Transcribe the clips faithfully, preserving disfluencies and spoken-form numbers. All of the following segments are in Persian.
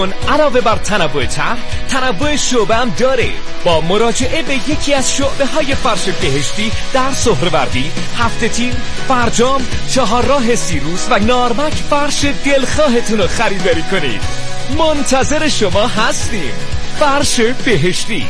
علاوه بر تنوع طرح، تنوع شعبه هم داره. با مراجعه به یکی از شعبه های فرش بهشتی در سهروردی، هفته تیر، فرجام، چهارراه سیروس و نارمک فرش دلخواهتون رو خریداری کنید. منتظر شما هستیم. فرش بهشتی.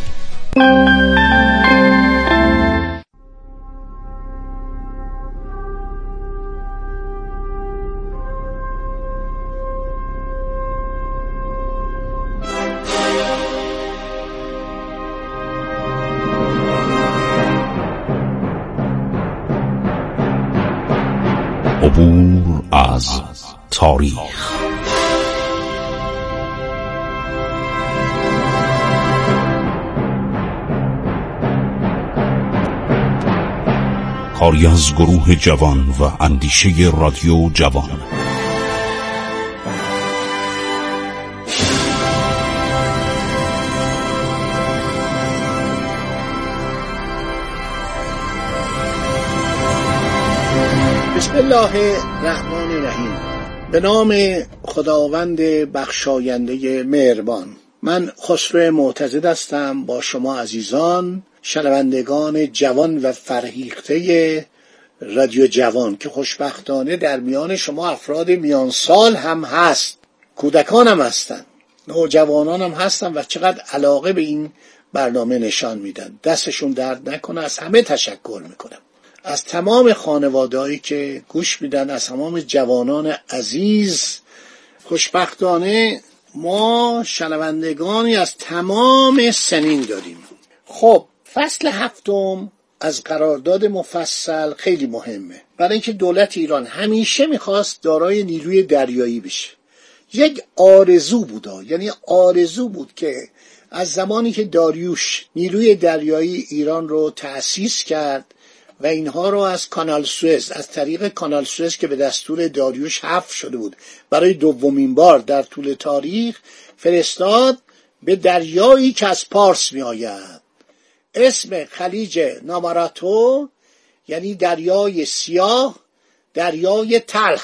عبور از تاریخ. کاری از گروه جوان و اندیشه رادیو جوان. بسم الله الرحمن الرحیم. به نام خداوند بخشاینده مهربان. من خسرو معتزد هستم. با شما عزیزان شنوندگان جوان و فرهیخته رادیو جوان که خوشبختانه در میان شما افراد میان سال هم هست، کودکان هم هستن، نوجوانان هم هستن و چقدر علاقه به این برنامه نشان میدن. دستشون درد نکنه. از همه تشکر میکنم، از تمام خانواده‌ای که گوش میدن، از تمام جوانان عزیز. خوشبختانه ما شنوندگانی از تمام سنین داریم. خب فصل هفتم از قرارداد مفصل خیلی مهمه، برای اینکه دولت ایران همیشه میخواست دارای نیروی دریایی بشه. یک آرزو بود، یعنی آرزو بود که از زمانی که داریوش نیروی دریایی ایران رو تأسیس کرد و اینها رو از کانال سوئز، از طریق کانال سوئز که به دستور داریوش حفر شده بود برای دومین بار در طول تاریخ، فرستاد به دریایی که از پارس می آید. اسم خلیج ناماراتو یعنی دریای سیاه، دریای تلخ،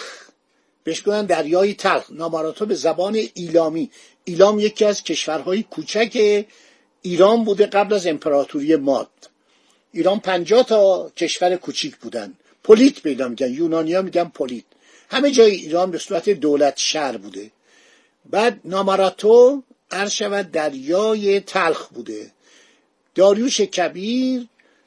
بهش گفتن دریای تلخ. ناماراتو به زبان ایلامی، ایلام یکی از کشورهای کوچک ایران بوده قبل از امپراتوری ماد. ایران پنجاه تا کشور کوچیک بودن. پولیت پیدا میگن، یونانیا میگن پولیت. همه جای ایران به صورت دولت شهر بوده. بعد ناماراتو عرض شود دریای تلخ بوده. داریوش کبیر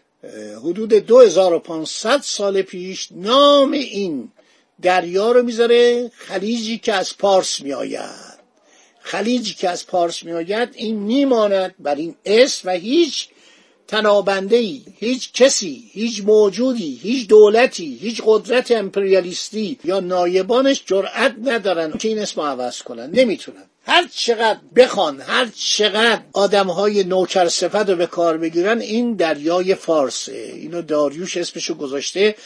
حدود دو هزار و پانصد سال پیش نام این دریا رو میذاره خلیجی که از پارس میآید. خلیجی که از پارس میآید این میماند بر این اسم و هیچ تنابنده‌ای، هیچ کسی، هیچ موجودی، هیچ دولتی، هیچ قدرت امپریالیستی یا نایبانش جرأت ندارن که این اسم عوض کنن. نمیتونن. هر چقدر بخوان، هر چقدر آدم‌های نوکر صفت رو به کار بگیرن، این دریای فارسه. اینو داریوش اسمشو گذاشته.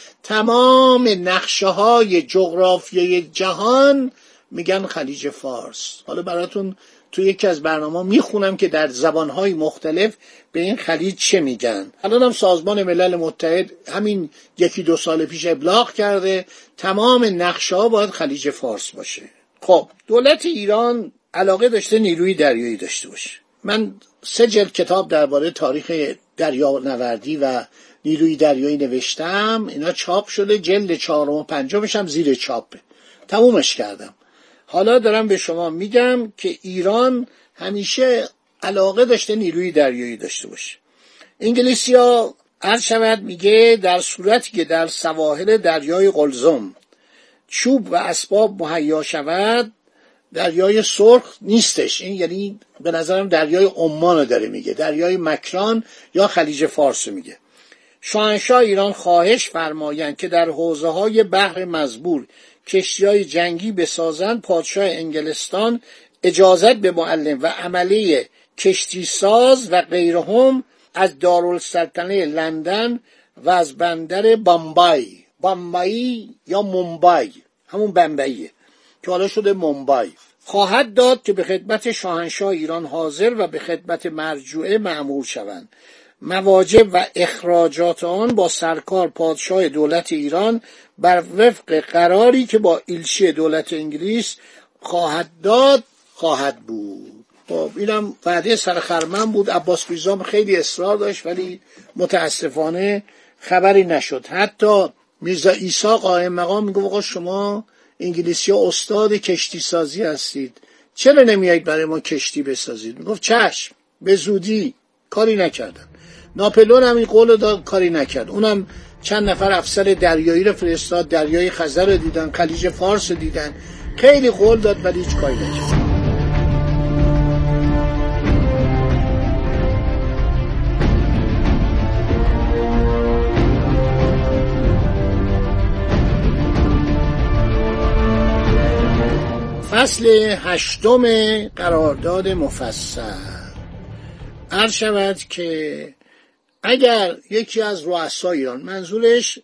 تمام نقشه‌های جغرافیای جهان میگن خلیج فارس. حالا براتون تو یکی از برنامه میخونم که در زبانهای مختلف به این خلیج چه میگن. الان هم سازمان ملل متحد همین یکی دو سال پیش ابلاغ کرده تمام نقشه ها باید خلیج فارس باشه. خب دولت ایران علاقه داشته نیروی دریایی داشته باشه. من سه جلد کتاب درباره تاریخ دریانوردی و نیروی دریایی نوشتم. اینا چاپ شده. جلد چهارم و پنجمش هم زیر چاپه. تمومش کردم. حالا دارم به شما میگم که ایران همیشه علاقه داشته نیروی دریایی داشته باشه. انگلیسی ها عرض شود میگه در صورتی که در سواحل دریای قلزم چوب و اسباب مهیا شود، دریای سرخ نیستش. این یعنی به نظرم دریای عمان داره میگه، دریای مکران یا خلیج فارس میگه. شاهنشاه ایران خواهش فرمایند که در حوزه های بحر مزبور کشتی‌های جنگی بسازند. پادشاه انگلستان اجازت به معلم و عمله کشتی ساز و غیرهم از دارالسلطنه لندن و از بندر بمبئی، بمبئی یا مومبای، همون بمبئیه که حالا شده مومبای، خواهد داد که به خدمت شاهنشاه ایران حاضر و به خدمت مرجوعه مأمور شوند. مواجب و اخراجات آن با سرکار پادشاه دولت ایران بر وفق قراری که با ایلچی دولت انگلیس خواهد داد خواهد بود. خب اینم وعده سرخرمن بود. عباس میرزا خیلی اصرار داشت ولی متاسفانه خبری نشد. حتی میرزا عیسی قائم مقام میگه آقا شما انگلیسی ها استاد کشتی سازی هستید، چرا نمیایید برای ما کشتی بسازید؟ میگفت چشم. به زودی کاری نکردن. ناپلئون هم این قول داد، کاری نکرد. اونم چند نفر افسر دریایی رو فرستاد، دریای خزر رو دیدن، خلیج فارس رو دیدن، خیلی قول داد ولی هیچ کاری نکرد. فصل هشتم قرارداد مفصل. عرض شود که اگر یکی از رؤسای ایران، منظورش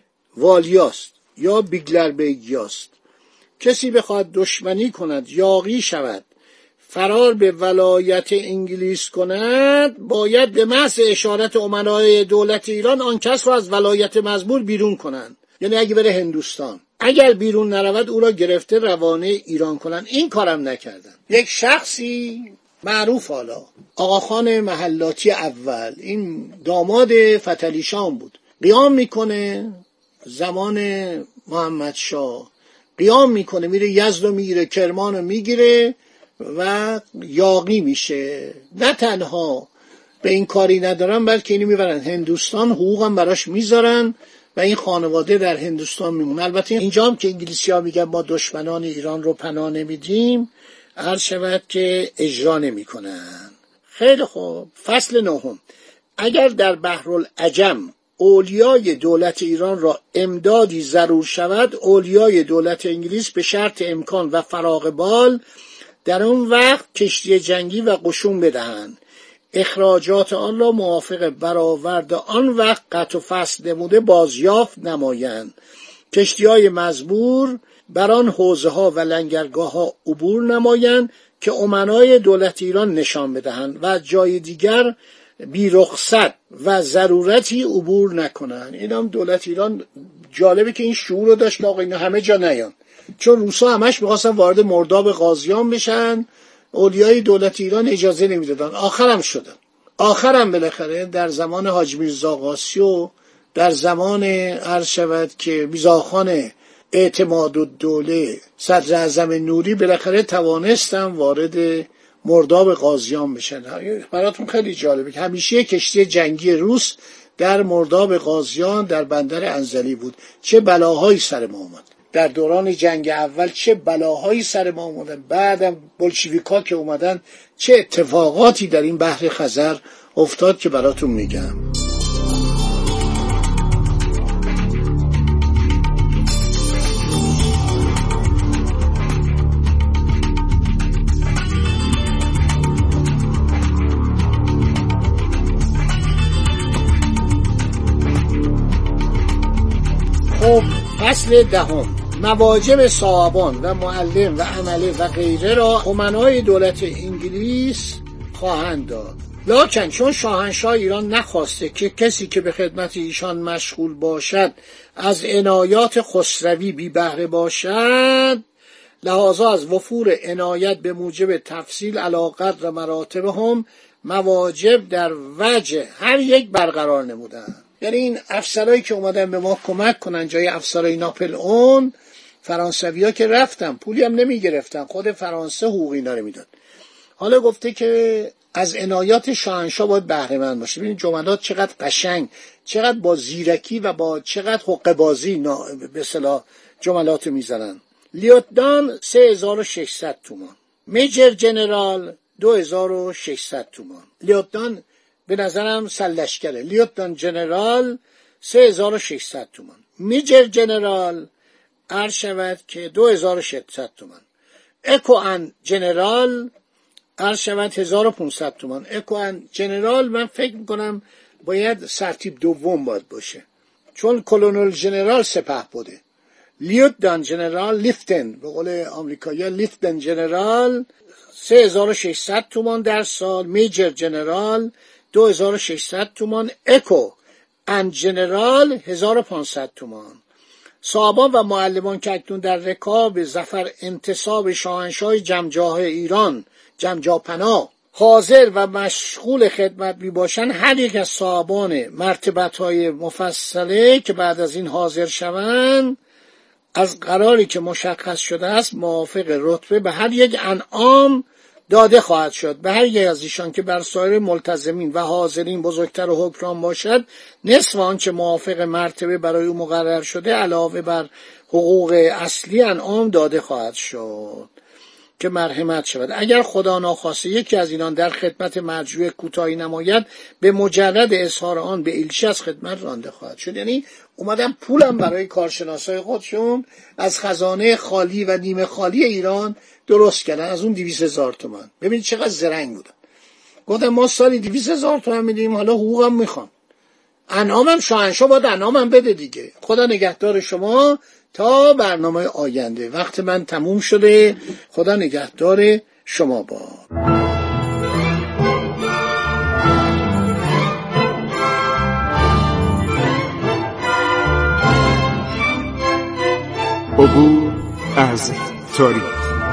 والیاست یا بیگلربیگیاست، کسی بخواد دشمنی کند، یاغی شود، فرار به ولایت انگلیس کند، باید به محض اشارت امرای دولت ایران آن کس را از ولایت مزبور بیرون کنند. یعنی اگه بره هندوستان، اگر بیرون نرود او را گرفته روانه ایران کنن. این کارم نکردن. یک شخصی معروف، حالا آقاخان محلاتی اول، این داماد فتحعلی شام بود، قیام میکنه زمان محمد شاه، قیام میکنه میره یزد و میگیره، کرمان رو میگیره و یاغی میشه. نه تنها به این کاری ندارن بلکه اینو میبرن هندوستان، حقوقم براش میذارن و این خانواده در هندوستان میمونه. البته اینجا هم که انگلیسی ها میگن ما دشمنان ایران رو پناه نمیدیم، عرض شود که اجرا نمی کنن. خیلی خوب. فصل نهم. اگر در بحرالعجم اولیای دولت ایران را امدادی ضرور شود، اولیای دولت انگلیس به شرط امکان و فراغ بال در اون وقت کشتی جنگی و قشون بدهند، اخراجات آن را موافق برآورد آن وقت قطع و فصل نموده بازیافت نمایند. کشتی‌های مزبور بر آن حوزه ها و لنگرگاه ها عبور نمایند که امنای دولت ایران نشان بدهند و جای دیگر بی رخصت و ضرورتی عبور نکنند. این هم دولت ایران جالبه که این شعور رو داشت که آقا اینا همه جا نیان، چون روسا همش می‌خواستن وارد مرداب غازیان بشن، اولیای دولت ایران اجازه نمیدادن. آخرم شدن. آخرم بالاخره در زمان حاج میرزا قاسی و در زمان عرض شود که میرزاخان اعتمادالدوله صدر اعظم نوری بالاخره توانستن وارد مرداب غازیان بشن. براتون خیلی جالبه که همیشه کشتی جنگی روس در مرداب غازیان در بندر انزلی بود. چه بلاهایی سر ما اومد در دوران جنگ اول، چه بلاهایی سر ما اومدن. بعدم بلشویکا که اومدن چه اتفاقاتی در این بحر خزر افتاد که براتون میگم. خب فصل دهم. مواجب صاحبان و معلم و عمله و غیره را امنای دولت انگلیس خواهند داد. لکن چون شاهنشاه ایران نخواسته که کسی که به خدمت ایشان مشغول باشد از عنایات خسروی بی بهره باشد، لحاظا از وفور عنایت به موجب تفصیل علاقت و مراتب هم مواجب در وجه هر یک برقرار نمودند. یعنی این افسرهایی که اومدن به ما کمک کنن جای افسرهای ناپلئون، فرانسوی ها که رفتن پولی هم نمی گرفتن، خود فرانسه حقوق اینا رو میداد. حالا گفته که از عنایات شاهنشاه باید بهره مند باشه. ببینید جملات چقدر قشنگ، چقدر با زیرکی و با چقدر حقه بازی به اصطلاح جملات میزنن. لیوتنان سه هزار و ششصد تومان، میجر جنرال دو هزار و ششصد تومان. لیوتنان به نظرم سرلشکره. لیوتنان جنرال سه هزار و ششصد تومان، میجر جنرال عرض شود که دو هزار و ششصد تومان، اکوان جنرال عرض شود هزار و پانصد تومان. اکوان جنرال من فکر میکنم باید سرتیپ دوم باید باشه، چون کلونل جنرال سپه بوده. لیوتنان جنرال لیفتن، به قول آمریکایی‌ها لیفتن جنرال سه هزار و ششصد تومان در سال، میجر جنرال دو هزار و ششصد تومان، اکو ان جنرال هزار و پانصد تومان. صاحبان و معلمان که اکنون در رکاب ظفر انتصاب شاهنشاه جمجاه ایران جمجاپنا حاضر و مشغول خدمت می باشند، هر یک از صاحبان مرتبت‌های مفصله که بعد از این حاضر شوند از قراری که مشخص شده است موافق رتبه به هر یک انعام داده خواهد شد. به هر یک از ایشان که بر سایر ملتزمین و حاضرین بزرگتر و حکمران باشد نصف آنچه موافق مرتبه برای او مقرر شده علاوه بر حقوق اصلی انعام داده خواهد شد که مرحمت شود. اگر خدا ناخواسته یکی از اینان در خدمت مرجوع کوتاهی نماید به مجرد اظهار آن به ایلچی از خدمت رانده خواهد شد. یعنی اومدن پولم برای کارشناسای خودشون از خزانه خالی و نیمه خالی ایران درست کردن، از اون دویست هزار تومان. ببینید چقدر زرنگ بودن. گفتن ما سالی دویست هزار تومان میدیم، حالا حقوقم میخوان، انعامم شاهنشاه باید انعامم بده دیگه. خدا نگهدار شما تا برنامه آینده. وقت من تموم شده. خدا نگهدار شما با عبور از تاریخ.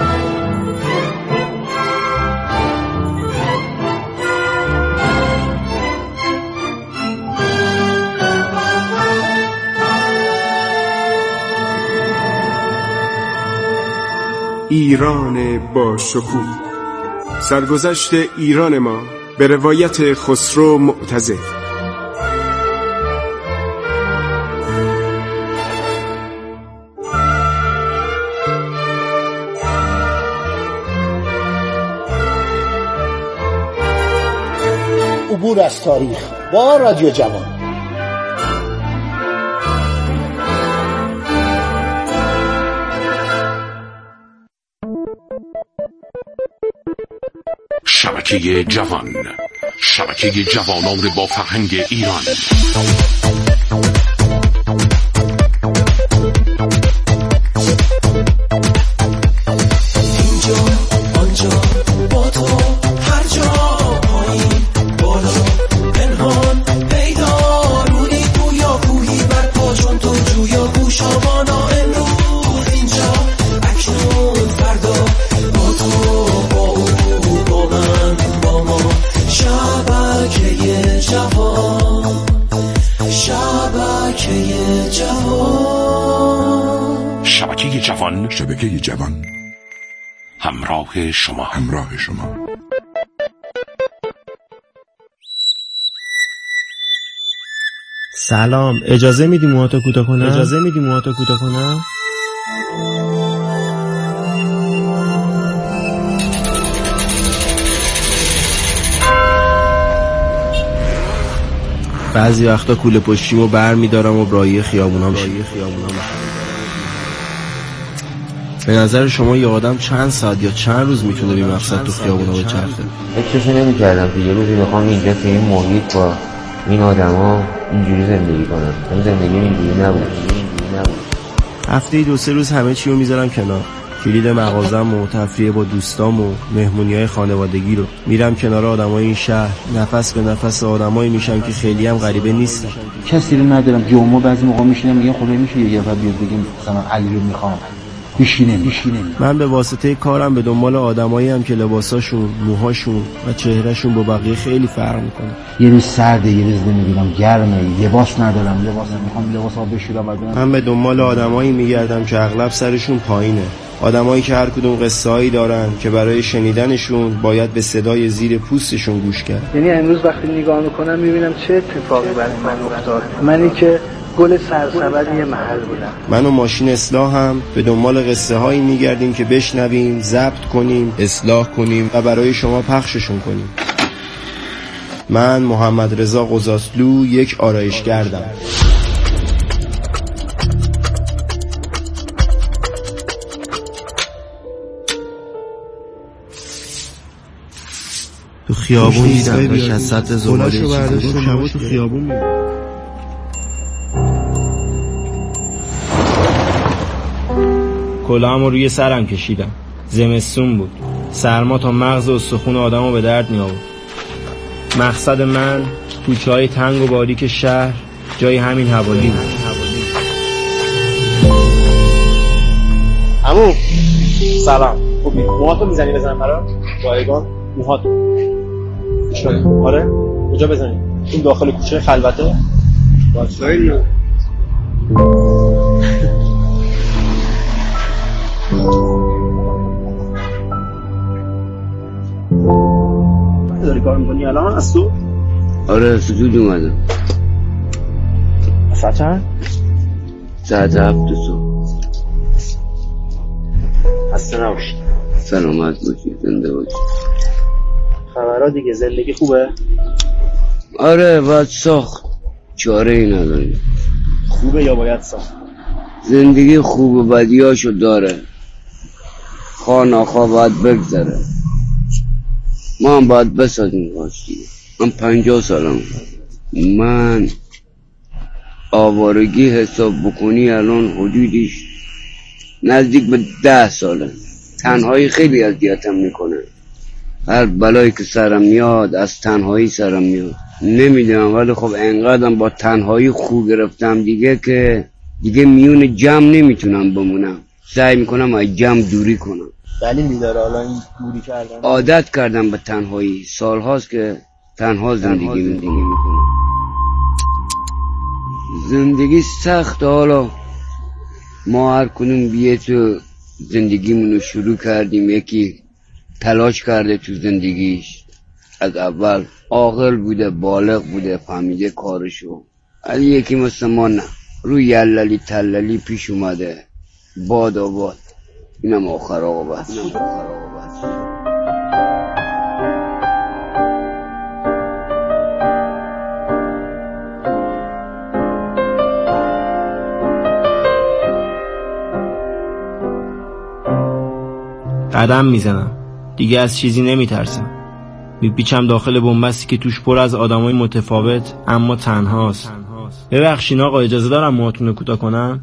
ایران با شکوه، سرگذشت ایران ما به روایت خسرو معتضد. عبور از تاریخ با رادیو جوان. شبکه جوان، شبکه جوانان با فرهنگ ایران. اینجا آنجا با تو هر جا، پایین بالا پنهان پیدا، رودی گویا کوهی بر پا چون تو جویا گوشابانا. امروز اینجا اکنون فردا با تو با او با من با ما. شبکه جوان، شبکه جوان، شبکه جوان، شبکه جوان، همراه شما، همراه شما. سلام، اجازه میدی موهاتو کوتاه کنم؟ اجازه میدی موهاتو کوتاه کنم؟ بعضی وقتا کوله پشتیمو بر میدارم و برای خیابونا میشم. به نظر شما یه آدم چند ساعت یا چند روز میتونه بی مقصد تو خیابونا بچرخه؟ فکرشو نمی‌کردم که یه روزی بخوام اینجا تو این محیط با این آدما اینجوری زندگی کنم. این زندگی اینجوری نبود. هفته‌ای دو سه روز همه چی رو میذارم کنار. کلید مغازم و تفریح با دوستام و مهمونی‌های خانوادگی رو میرم کنار آدمای این شهر، نفس به نفس آدمایی میشم که خیلی هم غریبه نیستن. کسی رو ندارم. جمعه بعضی موقع میشینم میگم خدا میشه یه نفر بیاد بگیم مثلا علی رو میخوام. میشینه میشینه من به واسطه کارم به دنبال آدمایی هم که لباساشون، موهاشون و چهرهشون با بقیه خیلی فرق میکنه. یه روز سرده، یه روز نمیدونم گرمه، لباس ندارم، لباس نمیخوام، لباسا بشورم. من به دنبال آدمایی میگردم که اغلب سرشون پایینه، آدمایی که هر کدوم قصه‌ای دارن که برای شنیدنشون باید به صدای زیر پوستشون گوش کرد. یعنی امروز وقتی نگاه میکنم میبینم چه اتفاقی برای من افتاد. منی که گل سرسبد یه محل بودم. من و ماشین اصلاح هم به دنبال قصه هایی میگردیم که بشنویم، ضبط کنیم، اصلاح کنیم و برای شما پخششون کنیم. من محمد رضا قزاسلو یک آرایشگردم. تو خیابون دیدم که از سطح زباله چیزی شما تو خیابون میدم. کلاهمو روی سرم کشیدم. زمستون بود. سرما تا مغز و استخون آدمو به درد می آورد. مقصد من کوچه‌های تنگ و باریک شهر جای همین حوالی بود. عمو سلام. خوبی؟ موهاتو میزنی بزنم برام؟ رایگان موهاتو شده. آره کجا بزنی؟ این داخل کوچه خلوته؟ واسه داری کار میکنی الان از تو؟ آره سجود اومدم. ساعت چند؟ ساعت هفت صبح. خسته نباشی. سلامت باشی، زنده باشی. خبرها دیگه، زندگی خوبه؟ آره باید ساخت، چاره ای نداریم. خوبه یا باید ساخت؟ زندگی خوب و بدیاشو داره، خواه ناخواه باید بگذره. ما هم باید بسازیم کاش دیگه. من پنجاه سالم، من آوارگی حساب بکنی الان حدودش نزدیک به ده ساله. تنهایی خیلی اذیتم میکنه. هر بلایی که سرم میاد از تنهایی سرم میاد. نمیدونم ولی خب انقدرم با تنهایی خو گرفتم دیگه که دیگه میون جمع نمیتونم بمونم. سعی میکنم از جمع دوری کنم. دلیلی داره حالا این دوری کردن؟ عادت کردم به تنهایی. سالهاست که تنها زندگی میکنم. زندگی سخت. حالا ما هر کنون بیه تو زندگیمونو شروع کردیم. یکی تلاش کرده تو زندگیش، از اول عاقل بوده، بالغ بوده، فهمیده کارشو. ولی یکی مثل ما نه، روی یللی تللی پیش اومده. باد آباد. اینم آخر عاقبت. قدم میزنم دیگه، از چیزی نمیترسم. میپیچم داخل بنبستی که توش پر از آدمای متفاوت اما تنهاست. ببخشین آقا اجازه دارم موهاتون رو کوتاه کنم؟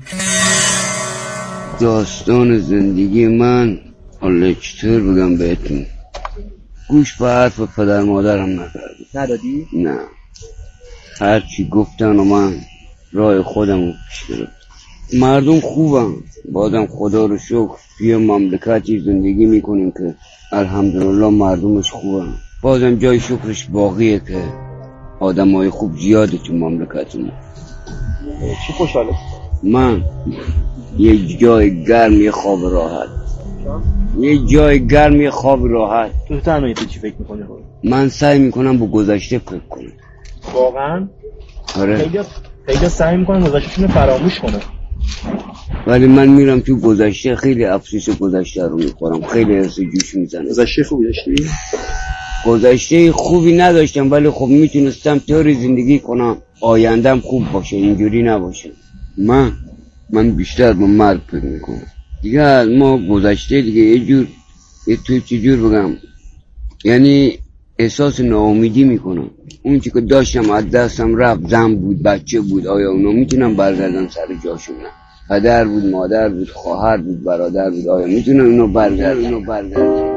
داستان زندگی من حالا چطور بگم بهتون، گوش به حرف پدر مادرم نکردم. ندادی؟ نه، هرچی گفتن و من راه خودم رو پیش گرفتم. مردم خوبم، بازم خدا رو شکر توی مملکتی زندگی میکنیم که الحمدلله مردمش خوبم. بازم جای شکرش باقیه که آدم های خوب زیاده تو مملکتمون. چی خوشحاله؟ من یه جای گرم، یه خواب راحت. یه جای گرم، یه خواب راحت. تو تنهایی تو چی فکر میکنی؟ من سعی میکنم با گذشته فکر کنم. واقعا؟ آره. خیلی خیلی سعی میکنن گذشتهشون رو فراموش کنن. ولی من میرم تو گذشته، خیلی افسوس گذشته رو میخورم، خیلی حس جوش میزنه. گذشته خوبی داشتی؟ گذشته خوبی نداشتم ولی خب میتونستم طوری زندگی کنم آیندم خوب باشه، اینجوری نباشه. من من بیشتر با مرگ فکر میکنم دیگه. از ما گذشته دیگه یه جور، یه تو چجور بگم، یعنی احساس ناامیدی میکنم. اون چی که داشتم از دستم رفت، زن بود، بچه بود، آیا اونا میتونم برگردن سر جاشون؟ نه. پدر بود، مادر بود، خواهر بود، برادر بود، آیا میتونم اونا برگردن؟ اونا برگردن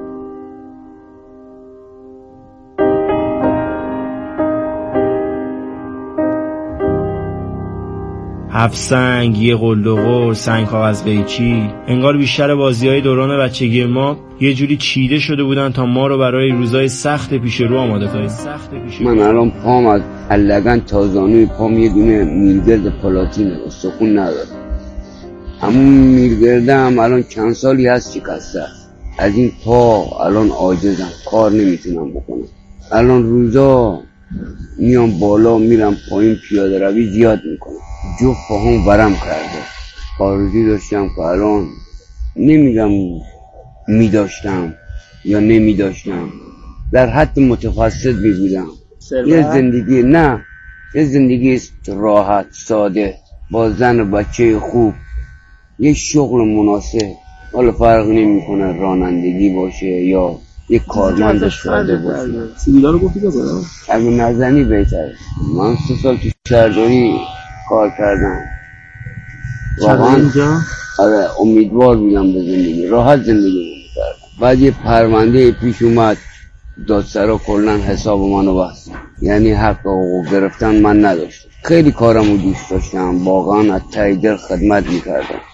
هفت سنگ، یه قلدقور، سنگ کاغذ قیچی. انگار بیشتر بازی‌های دوران بچگی ما یه جوری چیده شده بودن تا ما رو برای روزای سخت پیش رو آماده کنیم. من الان پام از لگن تا زانوی پام یه دونه میلگرد پلاتینه، استخون نداره. همون میلگرده هم الان چند سالی هست شکسته. از این پا الان عاجزم، کار نمیتونم بکنم. الان روزا میام بالا میرم پایین، پیاده روی زیاد میکنم. جفت پاهم ورم کرده. آرزویی داشتم که الان نمیگم میداشتم یا نمیداشتم، در حد متوسط میبودم. یه زندگی نه یه زندگی راحت ساده با زن و بچه خوب، یه شغل مناسب. حالا فرق نمیکنه رانندگی باشه یا یک کارمند ساده باشه. سیبیلا رو گفتی بذارم؟ اگه نزنی بهتره. من سه سال تو شهرداری کار کردم. واقعا آره امیدوار بودم به زندگی، راحت زندگی میکردم. بعد یه پرونده پیش اومد، دادسرا کلن حساب منو بست، یعنی حق حقوق گرفتن من نداشتم. خیلی کارمو دوست داشتم، واقعا از ته دل خدمت میکردم.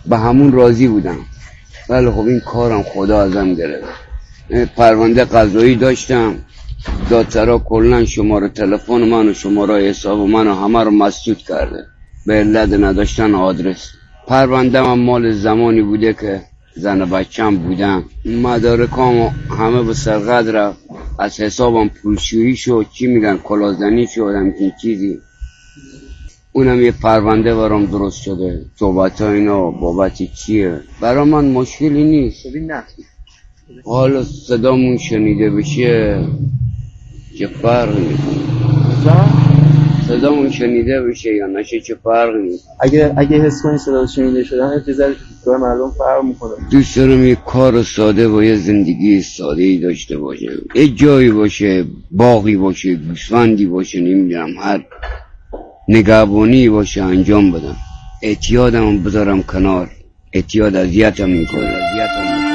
به همون راضی بودم. ولی خب این کارم خدا ازم گرفت. پرونده قضایی داشتم، دادسرا کلن شماره تلفن من و شماره حساب من و همه رو مسدود کرده به علت نداشتن آدرس. پرونده من مال زمانی بوده که زن بچم بودم، مدارکام همه به سرقت رفت، از حسابم پولشویی شد، چی میگن کلازنی شد، همچین چیزی. اونم یه پرونده برام درست شده. صحبت ها اینا بابت چیه؟ برای من مشکلی نیست. حالا صدامون شنیده بشه چه فرق میکنه؟ صدامون شنیده بشه یا نشه چه فرق میکنه؟ اگه اگه حس کنی صدا شنیده شدن یه ذره تو مردم فرق میکنه. دوست دارم یه کار ساده و یه زندگی ساده ای داشته باشم. یه جایی باشه، باغی باشه، گوسفندی باشه، نمیدونم هر نگهبانی باشه انجام بدم. اعتیادم بذارم کنار. اعتیاد اذیتم میکنه. اذیتم میکنه.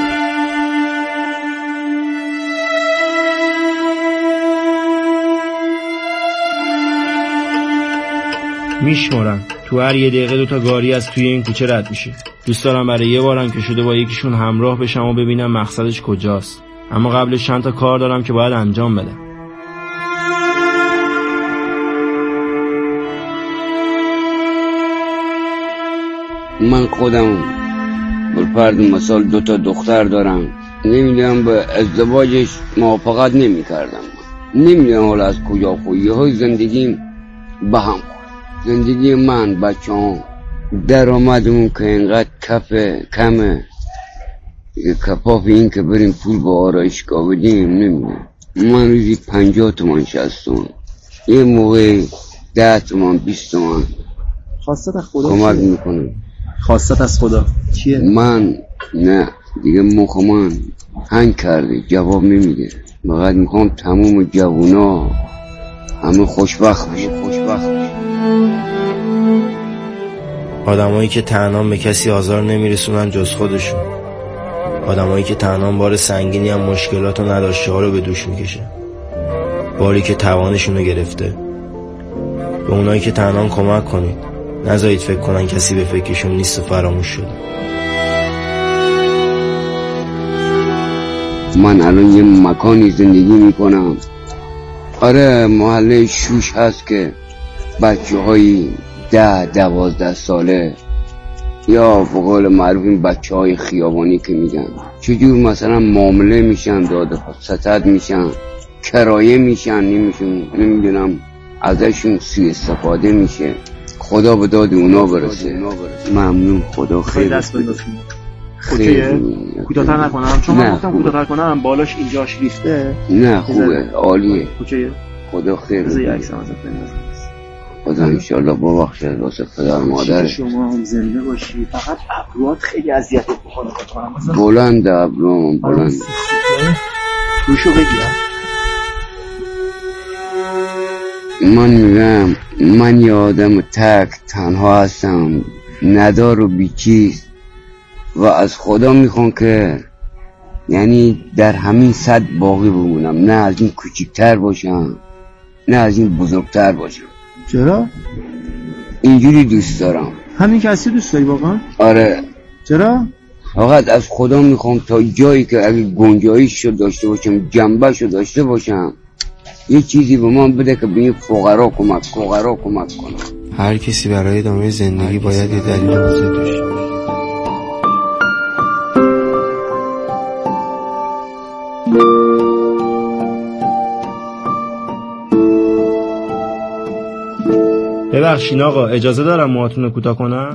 میشمارن تو هر یه دقیقه دوتا گاری از توی این کوچه رد میشه. دوست دارم برای یه بارم که شده با یکیشون همراه بشم و ببینم مقصدش کجاست. اما قبلش چند تا کار دارم که باید انجام بدم. من خودم بالفرد مثال دوتا دختر دارم. نمیدونم به ازدواجش موافقت نمی کردم. نمیدونم حالا از کجا خویه های زندگیم به هم. زندگی من بچه هم درآمدمون که اینقدر کفه کمه، کفاف این که بریم پول با آرایشگاه بدیم نمیدونم. من روزی پنجاه تومن شصت تومن، یه موقع ده تومن بیست تومن خواستت از خدا کمک میکنم. خواستت از خدا چیه؟ من نه دیگه مخ من هنگ کرده، جواب نمیده. فقط میخوام تموم جوونا همه خوشبخت بشه. خوشبخت بشه. آدمایی که تنها به کسی آزار نمیرسونن جز خودشون. آدمایی که تنها بار سنگینی هم مشکلات و نداشته ها رو به دوش میکشه، باری که توانشون رو گرفته. به اونایی که تنها کمک کنید، نذارید فکر کنن کسی به فکرشون نیست و فراموش شده. من الان یه مکانی زندگی میکنم. آره محله شوش هست که بچه های ده دوازده ساله یا بقول معروف این بچه های خیابانی که میگن چجور مثلا معامله میشن، داده ستد میشن، کرایه میشن، نمیشون نمیدونم ازشون سوء استفاده میشه. خدا به داد اونا برسه. ممنون. خدا خیلی دست بندازیم. اوکیه؟ کوتاه‌تر نکنم چون من گفتم کوتاه‌تر کنم بالاش اینجاش ریخته. نه خوبه، عالیه. اوکیه؟ خدا خیر. بذار یک عکس ازت بندازم. خدا انشالله ببخشه واسه پدر مادر. شما هم زنده باشی. فقط ابروات خیلی اذیتت میکنه فکر کنم. بلند ابروام بلند. روشو بگیرم. من میگم من یه آدم تک تنها هستم، ندار و بیچیز، و از خدا میخوام که یعنی در همین صد باقی بمونم، نه از این کوچیکتر باشم نه از این بزرگتر باشم. چرا؟ اینجوری دوست دارم. همین که هستی دوست داری واقعا؟ آره. چرا؟ فقط از خدا میخوام تا جایی که اگه گنجایشو داشته باشم، جنبهشو داشته باشم، یه چیزی به من بده که به این فقرا کمک فقرا کمک کنم. هر کسی برای ادامه زندگی باید یه دلیل واضح داشته باشه. ببخشین آقا، اجازه دارم موهاتون رو کوتاه کنم؟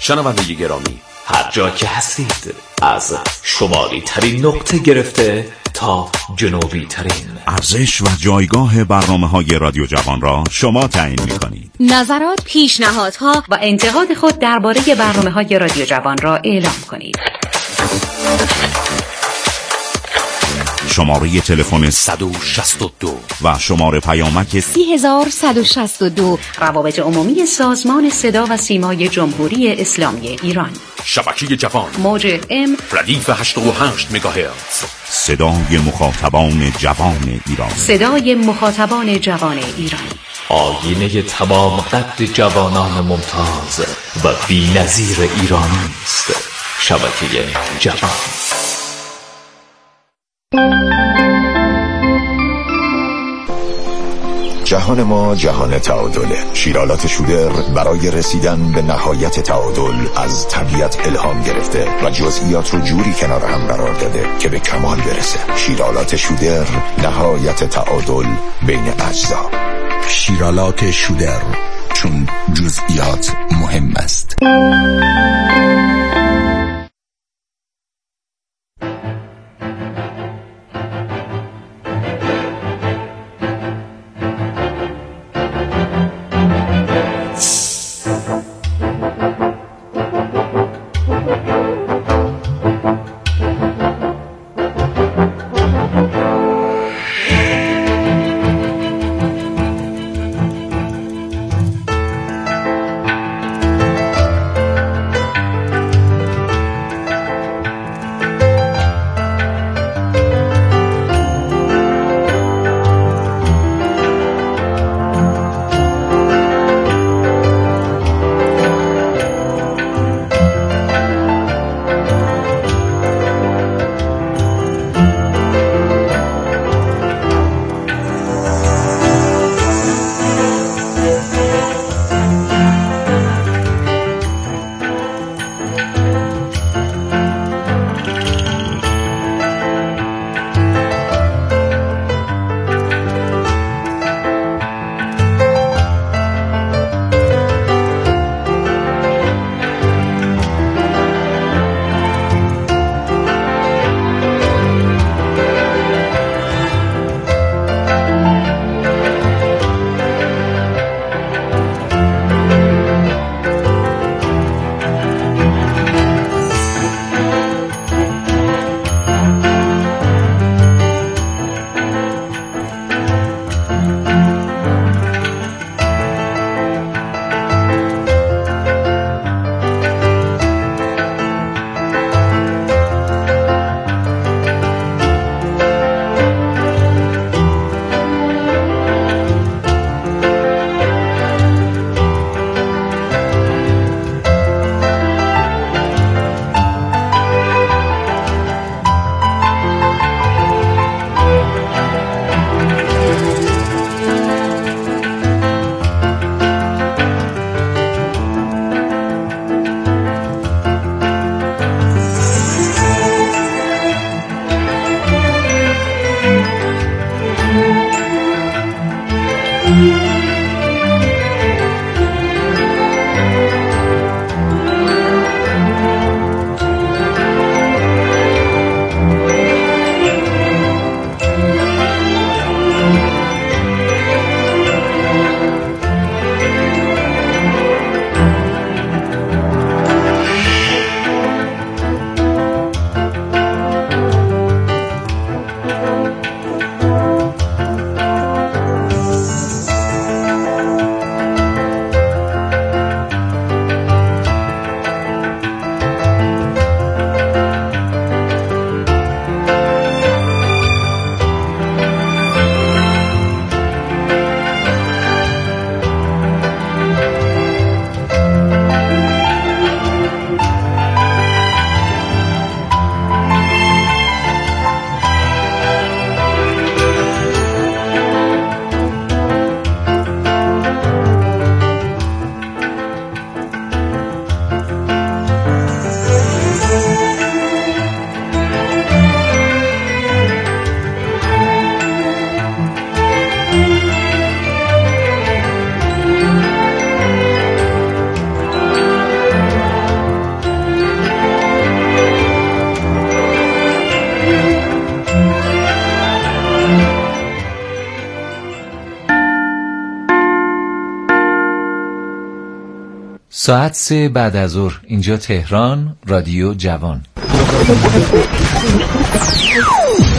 شنونده گرامی، هر جا که هستید از شمالی ترین نقطه گرفته تا جنوبی ترین. ارزش و جایگاه برنامه‌های رادیو جوان را شما تعیین می‌کنید. نظرات، پیشنهادها و انتقاد خود درباره برنامه‌های رادیو جوان را اعلام کنید. شماره تلفن صد و شصت و دو و شماره پیامک سی هزار صد و شصت و دو. روابط عمومی سازمان صدا و سیمای جمهوری اسلامی ایران. شبکه جوان، موج ام، ردیف هشتاد و هشت مگاهرتز. صدای مخاطبان جوان ایران. صدای مخاطبان جوان ایران. آینه تمام قد جوانان ممتاز و بی‌نظیر ایرانی است. شبکه جوان. جهان ما جهان تعادله. شیرالات شودر برای رسیدن به نهایت تعادل از طبیعت الهام گرفته و جزئیات رو جوری کنار هم قرار داده که به کمال برسه. شیرالات شودر، نهایت تعادل بین اجزا. شیرالات شودر، چون جزئیات مهم است. ساعت سه بعد از ظهر، اینجا تهران، رادیو جوان.